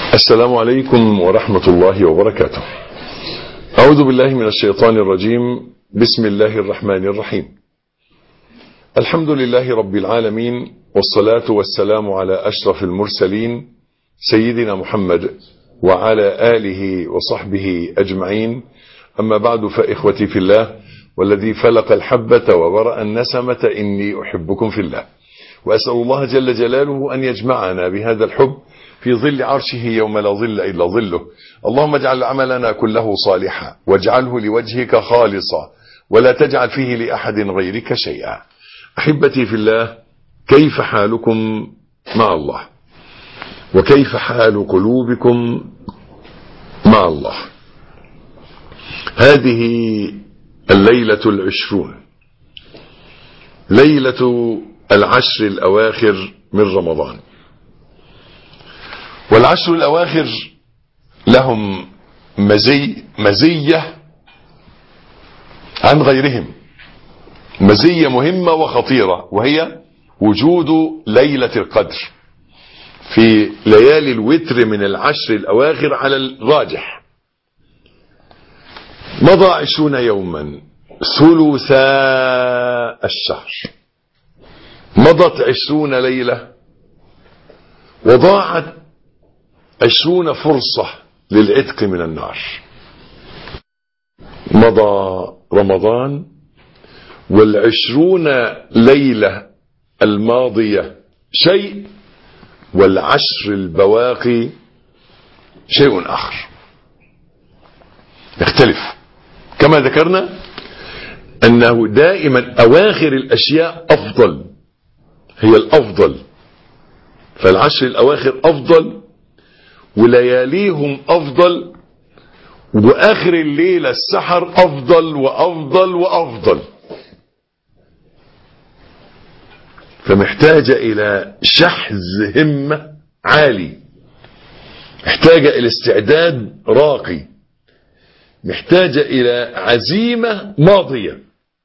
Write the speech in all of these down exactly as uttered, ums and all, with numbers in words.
السلام عليكم ورحمة الله وبركاته. أعوذ بالله من الشيطان الرجيم. بسم الله الرحمن الرحيم. الحمد لله رب العالمين، والصلاة والسلام على أشرف المرسلين سيدنا محمد وعلى آله وصحبه أجمعين. أما بعد، فإخوتي في الله والذي فلق الحبة وبرأ النسمة إني أحبكم في الله، وأسأل الله جل جلاله أن يجمعنا بهذا الحب في ظل عرشه يوم لا ظل إلا ظله. اللهم اجعل عملنا كله صالحا واجعله لوجهك خالصا ولا تجعل فيه لأحد غيرك شيئا. أحبتي في الله، كيف حالكم مع الله؟ وكيف حال قلوبكم مع الله؟ هذه الليلة العشرون، ليلة العشر الأواخر من رمضان. والعشر الأواخر لهم مزي مزية عن غيرهم، مزية مهمة وخطيرة، وهي وجود ليلة القدر في ليالي الوتر من العشر الأواخر على الراجح. مضى عشرون يوما ثلثا الشهر، مضت عشرون ليلة، وضاعت عشرون فرصة للعتق من النار. مضى رمضان والعشرون ليلة الماضية شيء، والعشر البواقي شيء آخر يختلف. كما ذكرنا أنه دائما أواخر الأشياء أفضل، هي الأفضل، فالعشر الأواخر أفضل ولياليهم أفضل، وآخر الليلة السحر أفضل وأفضل وأفضل. فمحتاجة إلى شحذ همة عالي، محتاجة إلى استعداد راقي، محتاجة إلى عزيمة ماضية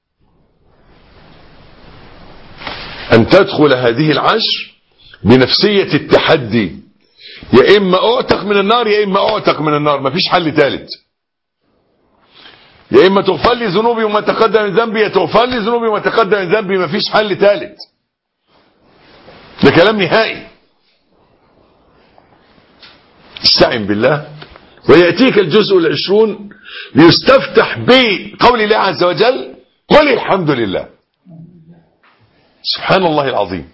أن تدخل هذه العشر بنفسية التحدي. يا إما أعتق من النار يا إما أعتق من النار، مفيش حل ثالث. يا إما تغفر لي ذنوبي وما تقدم من ذنبي، يا تغفر لي ذنوبي وما تقدم من ذنبي، مفيش حل ثالث. ده كلام نهائي. استعن بالله ويأتيك الجزء العشرون ليستفتح بقول الله عز وجل: قل الحمد لله. سبحان الله العظيم.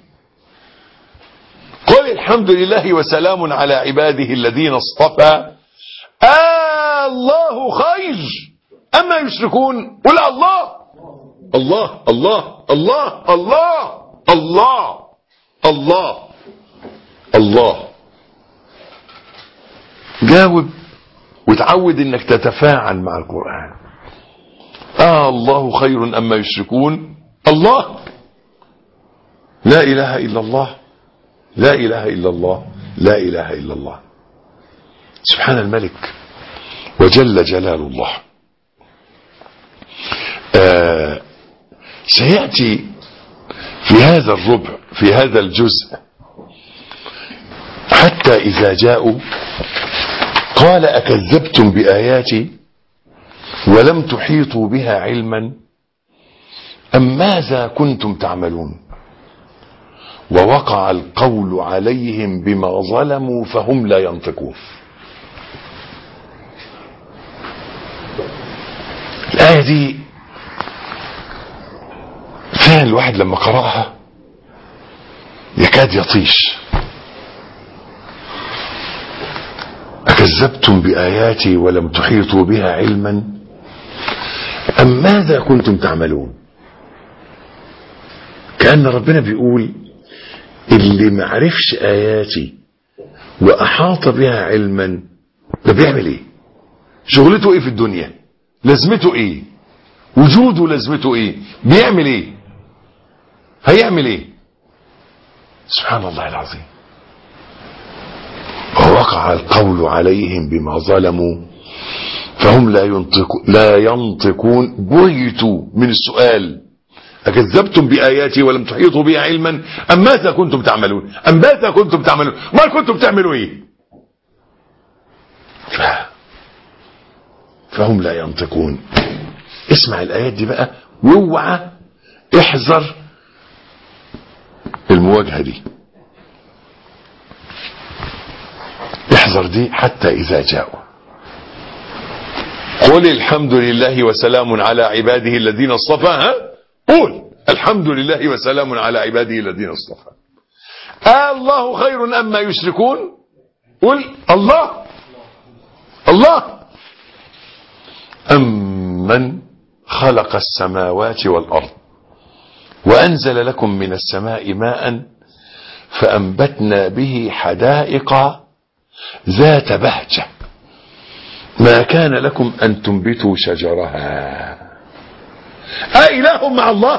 قل الحمد لله وسلام على عباده الذين اصطفى آه الله خير أما يشركون. قل الله الله الله الله الله الله الله الله. جاوب وتعود انك تتفاعل مع القرآن. آه الله خير أما يشركون. الله، لا إله إلا الله، لا إله إلا الله، لا إله إلا الله. سبحان الملك وجل جلال الله. آه سيأتي في هذا الربع، في هذا الجزء: حتى إذا جاءوا قال أكذبتم بآياتي ولم تحيطوا بها علما أم ماذا كنتم تعملون ووقع القول عليهم بما ظلموا فهم لا ينطقون. الآية دي فعلا الواحد لما قرأها يكاد يطيش. أكذبتم بآياتي ولم تحيطوا بها علما أم ماذا كنتم تعملون. كأن ربنا بيقول: اللي معرفش آياتي وأحاط بها علما ده بيعمل ايه؟ شغلته ايه في الدنيا؟ لازمته ايه؟ وجوده لازمته ايه؟ بيعمل ايه؟ هيعمل ايه؟ سبحان الله العظيم. ووقع القول عليهم بما ظلموا فهم لا ينطقون لا ينطقون بهتوا من السؤال: أكذبتم بآياتي ولم تحيطوا بها علما أم ماذا كنتم تعملون؟ أم ماذا كنتم تعملون؟ ما كنتم تعملوا ايه؟ فهم لا ينطقون. اسمع الآيات دي بقى واوعى احذر المواجهة دي، احذر دي. حتى إذا جاءوا قل الحمد لله وسلام على عباده الذين اصطفى. ها قول الحمد لله وسلام على عباده الذين اصطفى. آه الله خير أما يشركون. قل الله الله أمن خلق السماوات والأرض وأنزل لكم من السماء ماء فأنبتنا به حدائق ذات بهجة ما كان لكم أن تنبتوا شجرها أإله مع الله.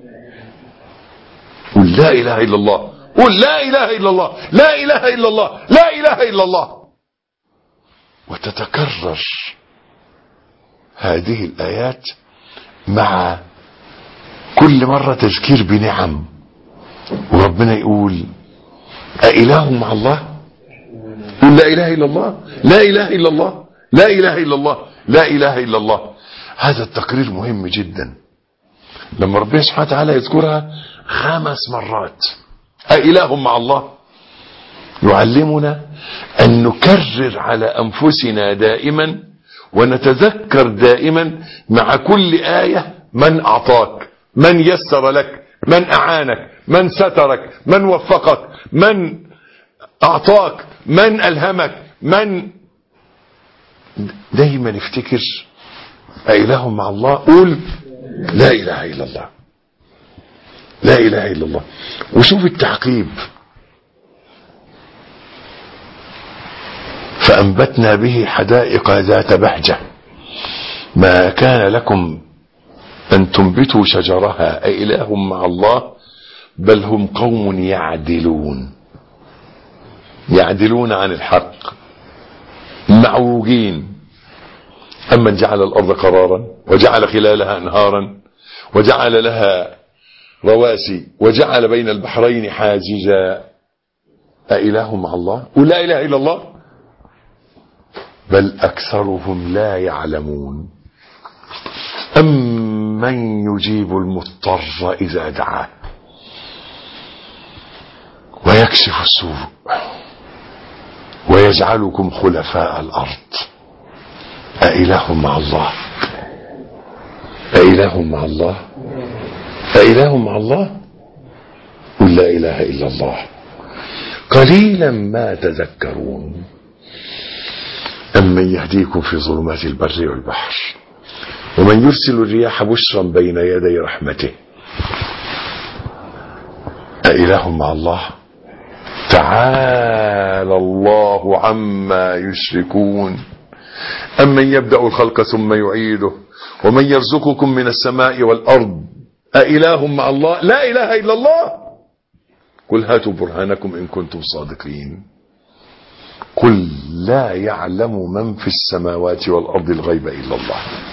قل لا إله إلا الله. قل لا إله إلا الله لا إله إلا الله لا إله إلا الله. وتتكرر هذه الآيات مع كل مرة تذكير بنعم، وربنا يقول أإله مع الله. قل لا إله إلا الله لا إله إلا الله لا إله إلا الله لا إله إلا الله. هذا التقرير مهم جدا. لما ربنا سبحانه وتعالى يذكرها خمس مرات أإله مع الله يعلمنا أن نكرر على أنفسنا دائما ونتذكر دائما مع كل آية من أعطاك، من يسر لك، من أعانك، من سترك، من وفقك، من أعطاك، من ألهمك، من دايما افتكر أإله مع الله. قول لا إله إلا الله لا إله إلا الله. وشوف التعقيب فأنبتنا به حدائق ذات بهجة ما كان لكم أن تنبتوا شجرها أإله مع الله بل هم قوم يعدلون يعدلون عن الحق معوجين. أمن جعل الأرض قرارا وجعل خلالها أنهارا وجعل لها رواسي وجعل بين البحرين حاجزا أإله مع الله. قل لا إله إلا الله بل أكثرهم لا يعلمون. أمن يجيب المضطر إذا دعاه ويكشف السوء ويجعلكم خلفاء الأرض أإله مع الله أإله مع الله أإله مع الله. قل لا إله إلا الله قليلا ما تذكرون. أمن يهديكم في ظلمات البر والبحر ومن يرسل الرياح بشرا بين يدي رحمته أإله مع الله تعالى الله عما يشركون. أمن يبدأ الخلق ثم يعيده ومن يرزقكم من السماء والأرض أإله مع الله لا إله إلا الله. قل هاتوا برهانكم إن كنتم صادقين. قل لا يعلم من في السماوات والأرض الغيب إلا الله.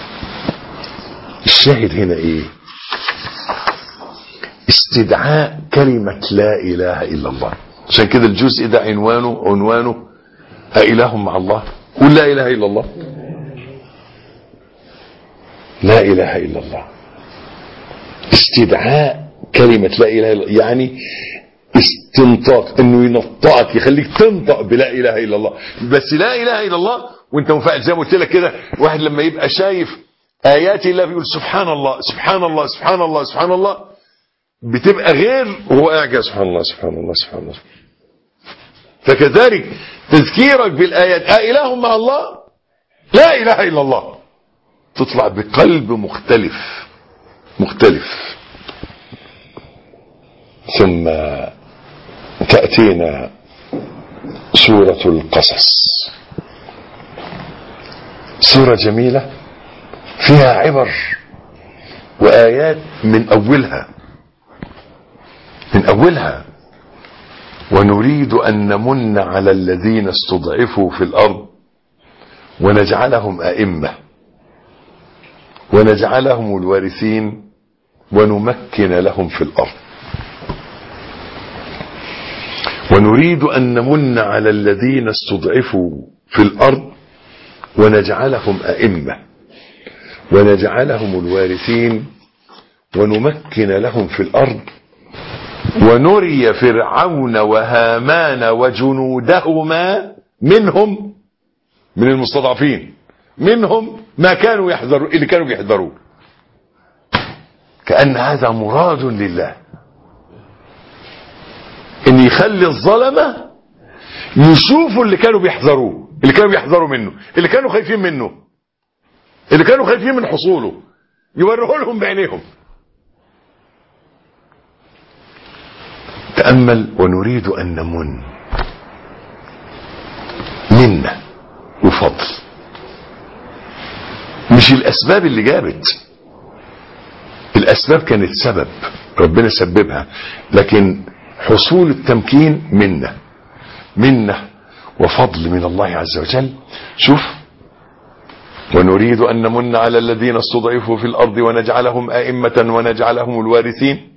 الشاهد هنا إيه؟ استدعاء كلمة لا إله إلا الله. عشان كده الجزء ده عنوانه عنوانه أإله مع الله. قل لا إله إلا الله لا إله إلا الله. استدعاء كلمة لا إله إلا الله يعني استنطاق، انه ينطقك يخليك تنطق بلا اله الا الله. بس لا اله الا الله وانت منفعل زي ما قلت لك كده. واحد لما يبقى شايف ايات الله بيقول سبحان الله سبحان الله سبحان الله سبحان الله بتبقى غير وهو قاعد سبحان الله سبحان الله سبحان الله. فكذلك تذكيرك بالايات أإله مع الله لا اله الا الله تطلع بقلب مختلف مختلف. ثم تأتينا سورة القصص، سورة جميلة فيها عبر وآيات من أولها من أولها ونريد أن نمن على الذين استضعفوا في الأرض ونجعلهم أئمة ونجعلهم الوارثين ونمكن لهم في الأرض. ونريد أن نمن على الذين استضعفوا في الأرض ونجعلهم أئمة ونجعلهم الوارثين ونمكن لهم في الأرض ونري فرعون وهامان وجنودهما منهم، من المستضعفين، منهم ما كانوا يحذرون، اللي كانوا بيحذرون. كأن هذا مراد لله، ان يخلي الظلمة يشوفوا اللي كانوا بيحذروه، اللي كانوا بيحذروا منه، اللي كانوا خايفين منه، اللي كانوا خايفين من حصوله، يوروه لهم بعينيهم. تأمل: ونريد أن نمن، منا وفضل، مش الأسباب اللي جابت، الأسباب كانت سبب ربنا سببها، لكن حصول التمكين منا، منا وفضل من الله عز وجل. شوف: ونريد أن نمن على الذين استضعفوا في الأرض ونجعلهم أئمة ونجعلهم الوارثين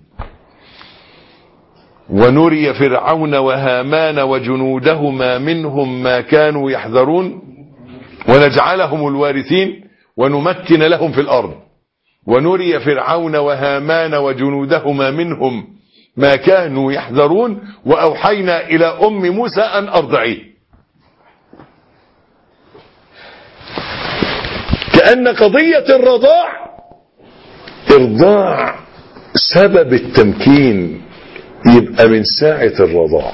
ونري فرعون وهامان وجنودهما منهم ما كانوا يحذرون ونجعلهم الوارثين ونمكن لهم في الأرض ونري فرعون وهامان وجنودهما منهم ما كانوا يحذرون وأوحينا إلى أم موسى أن أرضعيه. كأن قضية الرضاع إرضاع سبب التمكين، يبقى من ساعة الرضاع.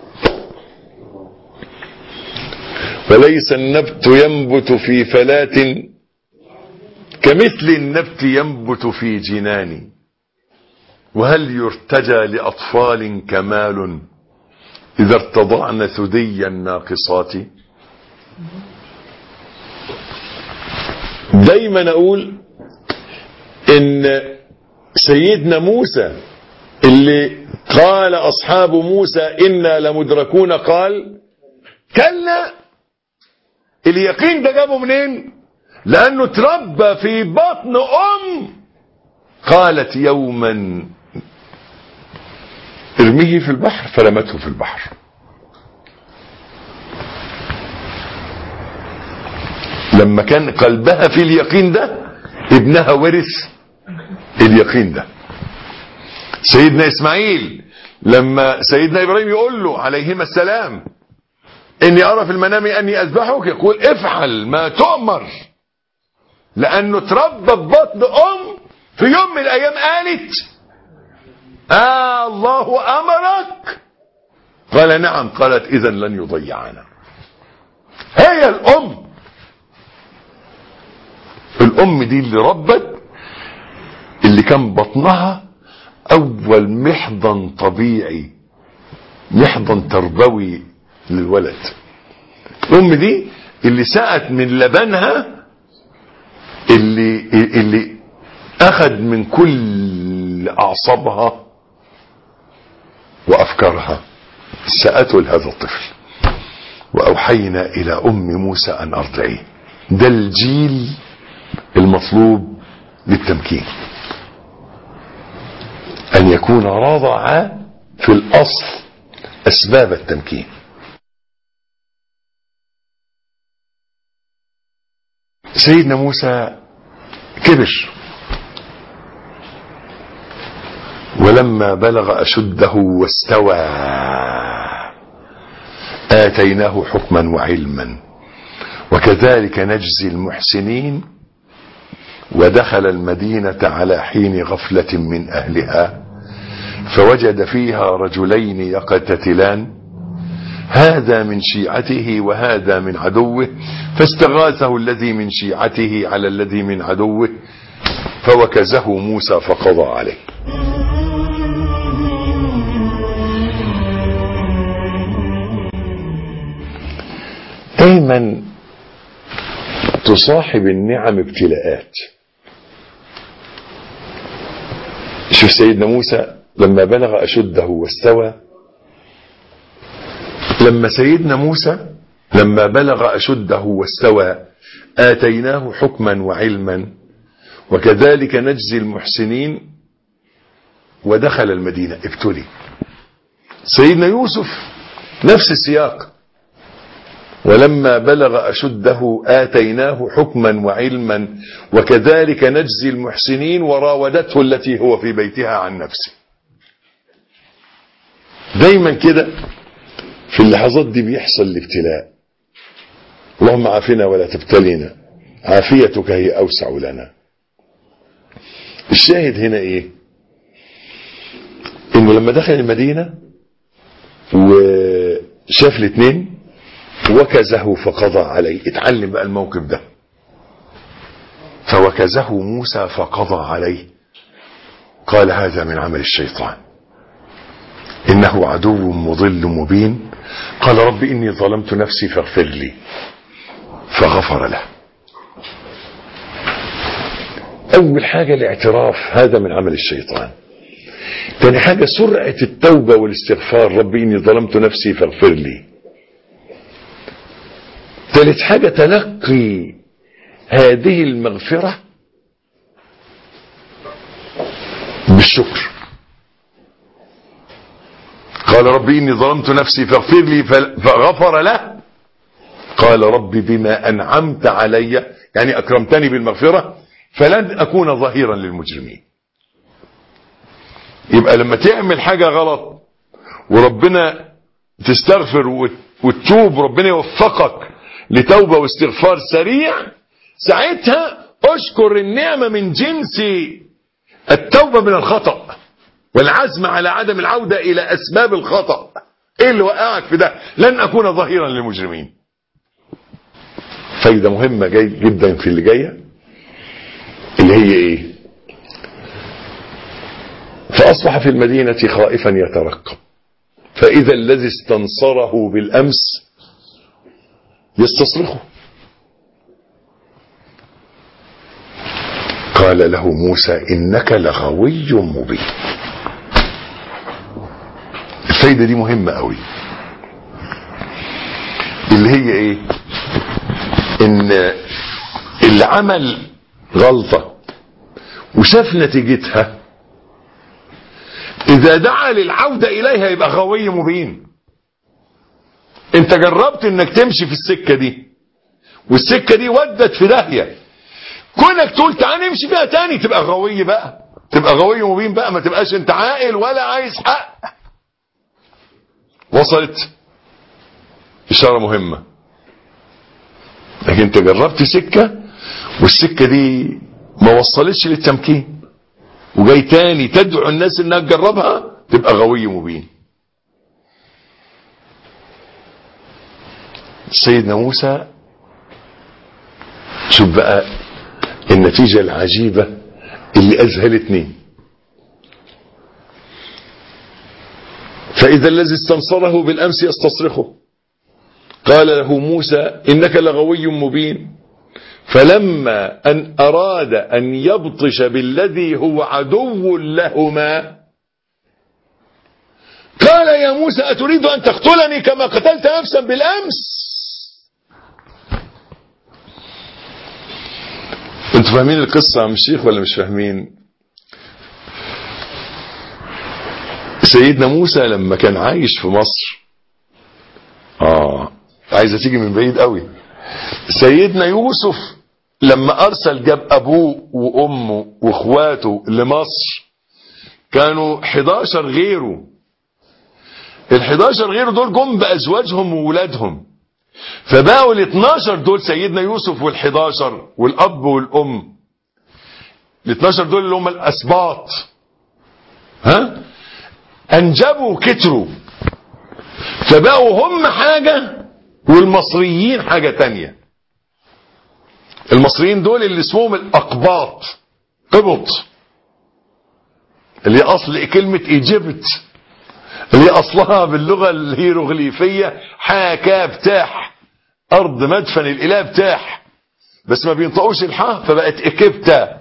وليس النبت ينبت في فلاة كمثل النبت ينبت في جنان وهل يرتجى لأطفال كمال إذا ارتضعن ثدي الناقصات. دايما أقول إن سيدنا موسى اللي قال أصحاب موسى إنا لمدركون قال كلا، اليقين ده جابه منين؟ لأنه تربى في بطن أم قالت يوما ارميه في البحر فرمته في البحر. لما كان قلبها في اليقين ده ابنها ورث اليقين ده. سيدنا إسماعيل لما سيدنا إبراهيم يقول له عليهما السلام إني أرى في المنام أني أذبحك، يقول افعل ما تؤمر، لأنه تربى ببطن أم في يوم من الأيام قالت آه الله أمرك؟ قال نعم. قالت إذن لن يضيعنا. هي الأم، الأم دي اللي ربت، اللي كان بطنها أول محضن طبيعي، محضن تربوي للولد. الأم دي اللي سقت من لبنها، اللي اللي أخذ من كل أعصابها وأفكارها، سقته لهذا الطفل. وأوحينا إلى أم موسى أن أرضعيه. ده الجيل المطلوب للتمكين، أن يكون رضع في الأصل أسباب التمكين. سيدنا موسى كبر، ولما بلغ أشده واستوى آتيناه حكما وعلما وكذلك نجزي المحسنين ودخل المدينة على حين غفلة من أهلها فوجد فيها رجلين يقتتلان هذا من شيعته وهذا من عدوه فاستغاثه الذي من شيعته على الذي من عدوه فوكزه موسى فقضى عليه. دايما تصاحب النعم ابتلاءات. شوف سيدنا موسى لما بلغ أشده واستوى، لما سيدنا موسى لما بلغ أشده واستوى آتيناه حكما وعلما وكذلك نجزي المحسنين ودخل المدينة ابتلي. سيدنا يوسف نفس السياق، ولما بلغ أشده آتيناه حكما وعلما وكذلك نجزي المحسنين وراودته التي هو في بيتها عن نفسه. دايما كده في اللحظات دي بيحصل الابتلاء. اللهم عافنا ولا تبتلينا، عافيتك هي أوسع لنا. الشاهد هنا ايه؟ انه لما دخل المدينة وشاف الاثنين وكزه فقضى عليه، اتعلم بقى الموقف ده. فوكزه موسى فقضى عليه، قال هذا من عمل الشيطان إنه عدو مضل مبين. قال رب إني ظلمت نفسي فاغفر لي، فغفر له. أول حاجة الاعتراف، هذا من عمل الشيطان. ثاني حاجة سرعة التوبة والاستغفار، رب إني ظلمت نفسي فاغفر لي. ثالث حاجة تلقي هذه المغفرة بالشكر. قال رب إني ظلمت نفسي فاغفر لي، فغفر له. قال رب بما أنعمت علي، يعني أكرمتني بالمغفرة، فلن أكون ظهيرا للمجرمين. يبقى لما تعمل حاجة غلط وربنا تستغفر وتتوب، ربنا يوفقك لتوبة واستغفار سريع، ساعتها اشكر النعمة من جنس التوبة من الخطأ والعزم على عدم العودة إلى أسباب الخطأ. إيه اللي وقعك في ده؟ لن أكون ظهيرا للمجرمين. فايدة مهمة جاي جدا في اللي جاية، اللي هي إيه؟ فأصبح في المدينة خائفا يترقب، فإذا الذي استنصره بالأمس يستصرخه. قال له موسى إنك لغوي مبين. الفايدة دي مهمة قوي، اللي هي ايه؟ ان اللي عمل غلطة وشاف نتيجتها اذا دعا للعودة اليها يبقى غوي مبين. انت جربت انك تمشي في السكة دي والسكة دي ودت في داهية، كونك تقول تعال نمشي فيها تاني تبقى غوي بقى، تبقى غوي مبين بقى، ما تبقاش انت عاقل ولا عايز حق. وصلت؟ اشارة مهمة. لكن انت جربت سكة والسكة دي ما وصلتش للتمكين وجاي تاني تدعو الناس انها تجربها، تبقى غوي مبين. سيدنا موسى شوف بقى النتيجة العجيبة اللي أذهلتني. فإذا الذي استنصره بالأمس يستصرخه، قال له موسى إنك لغوي مبين. فلما أن أراد أن يبطش بالذي هو عدو لهما قال يا موسى أتريد أن تقتلني كما قتلت نفسا بالأمس؟ انتوا فاهمين القصة يا عم الشيخ ولا مش فاهمين؟ سيدنا موسى لما كان عايش في مصر، اه عايزة تيجي من بعيد قوي، سيدنا يوسف لما ارسل جاب ابوه وامه واخواته لمصر كانوا حداشر غيره. الحداشر غيره دول جم بازواجهم وولادهم، فبقوا الاتناشر دول سيدنا يوسف والحداشر والاب والام، الاتناشر دول اللي هم الاسباط، ها انجبوا كتروا، فبقوا هم حاجة والمصريين حاجة تانية. المصريين دول اللي اسمهم الاقباط، قبط، اللي اصل كلمة ايجيبت، اللي اصلها باللغة الهيروغليفية حاكا بتاح، ارض مدفن الاله بتاح، بس ما بينطقوش الحاء فبقت اكبتا،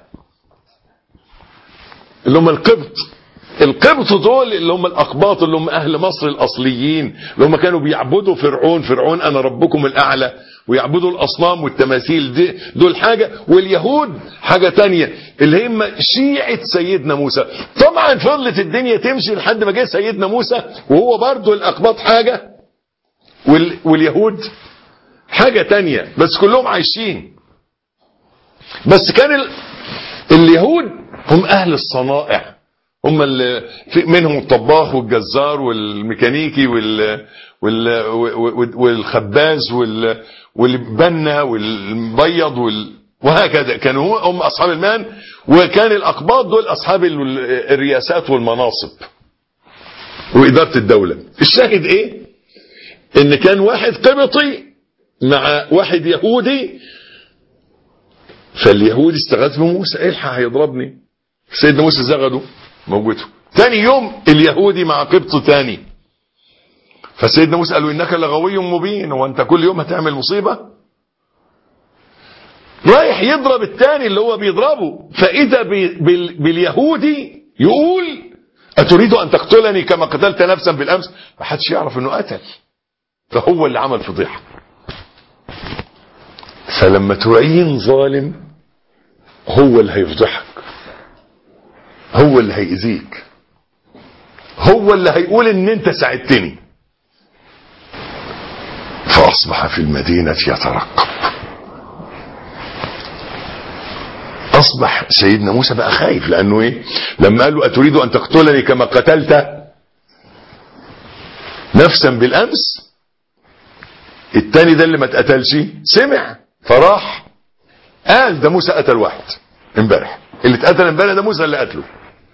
اللي هم القبط. القبط دول اللي هم الاقباط، اللي هم اهل مصر الاصليين، اللي هم كانوا بيعبدوا فرعون، فرعون انا ربكم الاعلى، ويعبدوا الاصنام والتماثيل دي، دول حاجة، واليهود حاجة تانية اللي هم شيعة سيدنا موسى. طبعا فضلت الدنيا تمشي لحد ما جه سيدنا موسى وهو برضو الاقباط حاجة وال... واليهود حاجة تانية، بس كلهم عايشين. بس كان ال... اليهود هم اهل الصنائع، هم اللي في منهم الطباخ والجزار والميكانيكي وال... وال... والخباز وال... والبنا والمبيض وال... وهكذا. كانوا هم اصحاب المهن، وكان الاقباط دول اصحاب الرياسات والمناصب واداره الدوله. الشاهد ايه؟ ان كان واحد قبطي مع واحد يهودي، فاليهودي استغاث بموسى، الحق هيضربني، سيدنا موسى زغده موجته. ثاني يوم اليهودي مع قبط ثاني، فسيدنا موسى قال له انك لغوي مبين، وانت كل يوم هتعمل مصيبه. رايح يضرب الثاني اللي هو بيضربه، فاذا باليهودي يقول اتريد ان تقتلني كما قتلت نفسا بالامس؟ ما حدش يعرف انه قتل، فهو اللي عمل فضيحه. فلما تعين ظالم هو اللي هيفضحك، هو اللي هيأذيك، هو اللي هيقول ان انت ساعدتني. فاصبح في المدينة يترقب. اصبح سيدنا موسى بقى خايف، لانه ايه؟ لما قال له اتريد ان تقتلني كما قتلت نفسا بالامس، التاني ده اللي ما اتقتلش سمع، فراح قال ده موسى قتل واحد امبارح، اللي اتقتل امبارح ده موسى اللي قتله.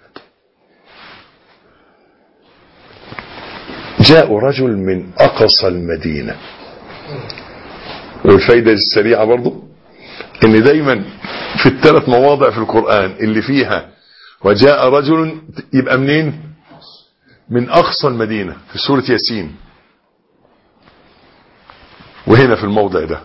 جاء رجل من اقصى المدينة. والفايدة السريعة برضو ان دايما في الثلاث مواضع في القرآن اللي فيها وجاء رجل يبقى منين؟ من اقصى المدينة، في سورة ياسين، وهنا في الموضع ده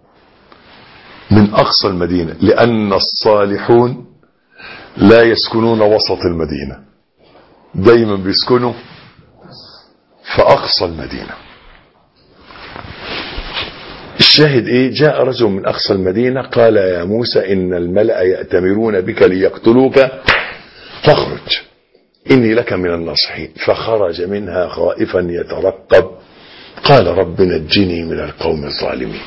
من اقصى المدينة، لان الصالحون لا يسكنون وسط المدينة، دايما بيسكنوا في اقصى المدينة. الشاهد ايه؟ جاء رجل من اقصى المدينة قال يا موسى ان الملأ يأتمرون بك ليقتلوك فاخرج اني لك من الناصحين. فخرج منها خائفا يترقب قال رب نجني من القوم الظالمين.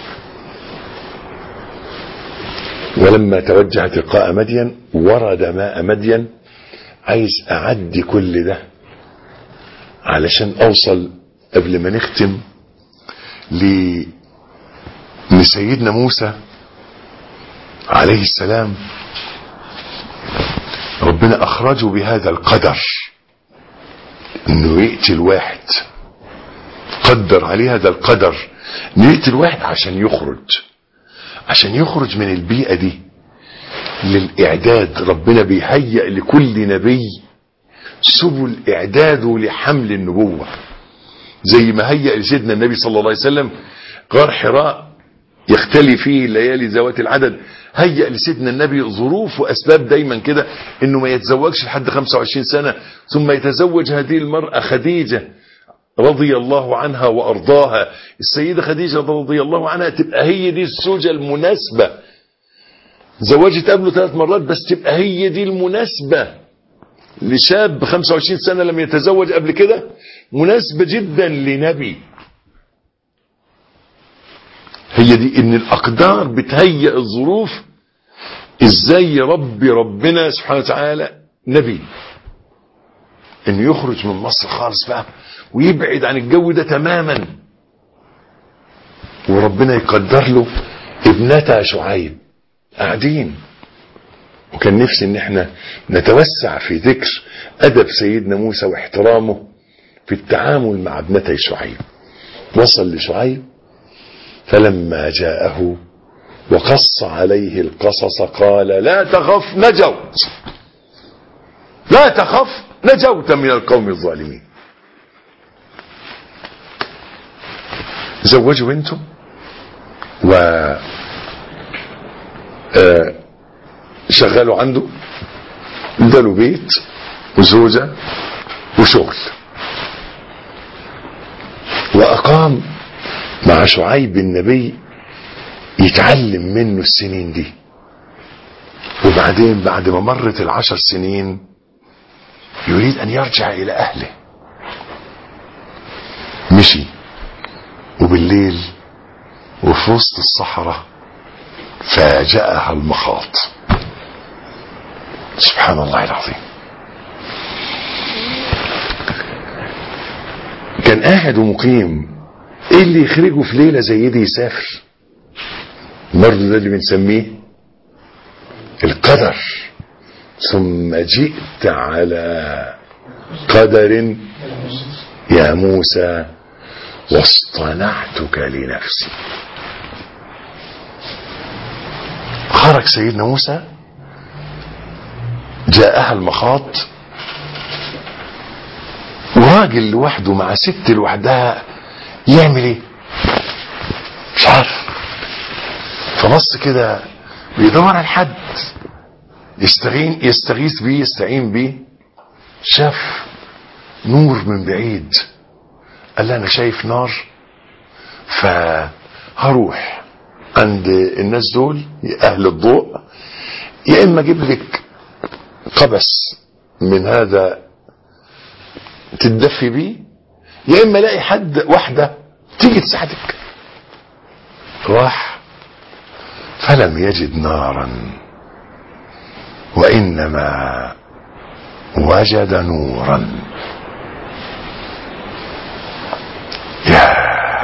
ولما توجه تلقاء مدين ورد ماء مدين. عايز اعدي كل ده علشان اوصل قبل ما نختم لسيدنا موسى عليه السلام. ربنا اخرجه بهذا القدر انه يقتل واحد، قدر عليه هذا القدر انه يقتل واحد عشان يخرج، عشان يخرج من البيئة دي للإعداد. ربنا بيهيئ لكل نبي سبل إعداده لحمل النبوة، زي ما هيئ لسيدنا النبي صلى الله عليه وسلم غار حراء يختلي فيه الليالي ذوات العدد. هيئ لسيدنا النبي ظروف وأسباب دايما كده إنه ما يتزوجش لحد خمسة وعشرين سنة، ثم يتزوج هذه المرأة خديجة رضي الله عنها وأرضاها. السيدة خديجة رضي الله عنها تبقى هي دي الزوجة المناسبة. زوجت قبله ثلاث مرات بس تبقى هي دي المناسبة لشاب خمسة وعشرين سنة لم يتزوج قبل كده، مناسبة جدا لنبي. هي دي ان الأقدار بتهيئ الظروف ازاي يربي ربنا سبحانه وتعالى نبي، انه يخرج من مصر خالص بقى ويبعد عن الجو ده تماما، وربنا يقدر له ابنتا شعيب قاعدين. وكان نفسي ان احنا نتوسع في ذكر ادب سيدنا موسى واحترامه في التعامل مع ابنتي شعيب. وصل لشعيب فلما جاءه وقص عليه القصص قال لا تخف نجوت، لا تخف نجوت من القوم الظالمين. زوجوا بنته و شغلوا عنده، اداله بيت وزوجة وشغل، وأقام مع شعيب النبي يتعلم منه السنين دي. وبعدين بعد ما مرت العشر سنين يريد أن يرجع إلى أهله. مشي وبالليل وفي وسط الصحراء فاجأها المخاض. سبحان الله العظيم. كان قاعد ومقيم، ايه اللي يخرجه في ليلة زي دي يسافر؟ برضه ده اللي بنسميه القدر. ثم جئت على قدر يا موسى واصطنعتك لنفسي. خرج سيدنا موسى، جاءها المخاض، وراجل لوحده مع ست لوحدها يعمل ايه؟ مش عارف. فبص كده بيدور على حد يستغين يستغيث بيه يستعين بيه. شاف نور من بعيد، قال لي انا شايف نار، فهروح عند الناس دول اهل الضوء، يا اما اجيب لك قبس من هذا تتدفي بيه، يا اما الاقي حد واحده تيجي تساعدك. راح فلم يجد نارا وانما وجد نورا. يا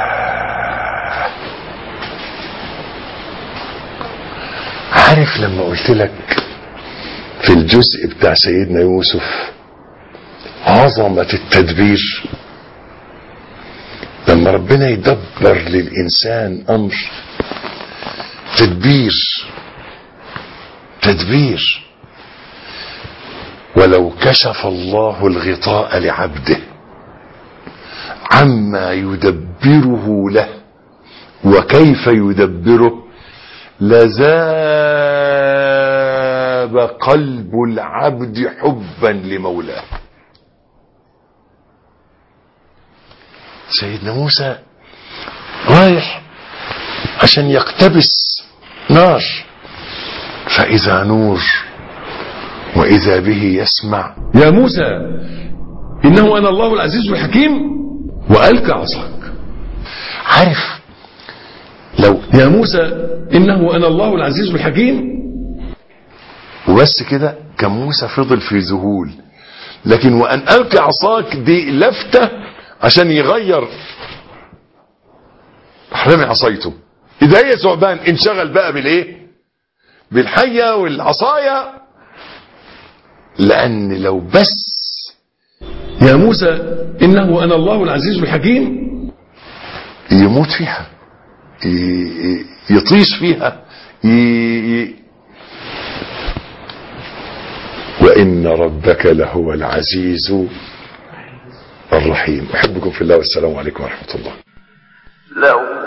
عارف لما قلت لك في الجزء بتاع سيدنا يوسف عظمة التدبير، لما ربنا يدبر للإنسان أمر تدبير تدبير. ولو كشف الله الغطاء لعبده عما يدبره له وكيف يدبره لذاب قلب العبد حبا لمولاه. سيدنا موسى رايح عشان يقتبس نار، فإذا نور وإذا به يسمع يا موسى إنه أنا الله العزيز الحكيم وألقى عصاك. عارف لو يا موسى إنه أنا الله العزيز الحكيم وبس كده كان موسى فضل في ذهول، لكن وأن ألقى عصاك دي لفتة عشان يغير. رمي عصايته، إذا هي ثعبان انشغل بقى بالإيه؟ بالحية والعصاية. لأن لو بس يا موسى إنه أنا الله العزيز الحكيم يموت فيها، يطيش فيها، ي... وإن ربك لهو العزيز الرحيم. أحبكم في الله والسلام عليكم ورحمة الله. لو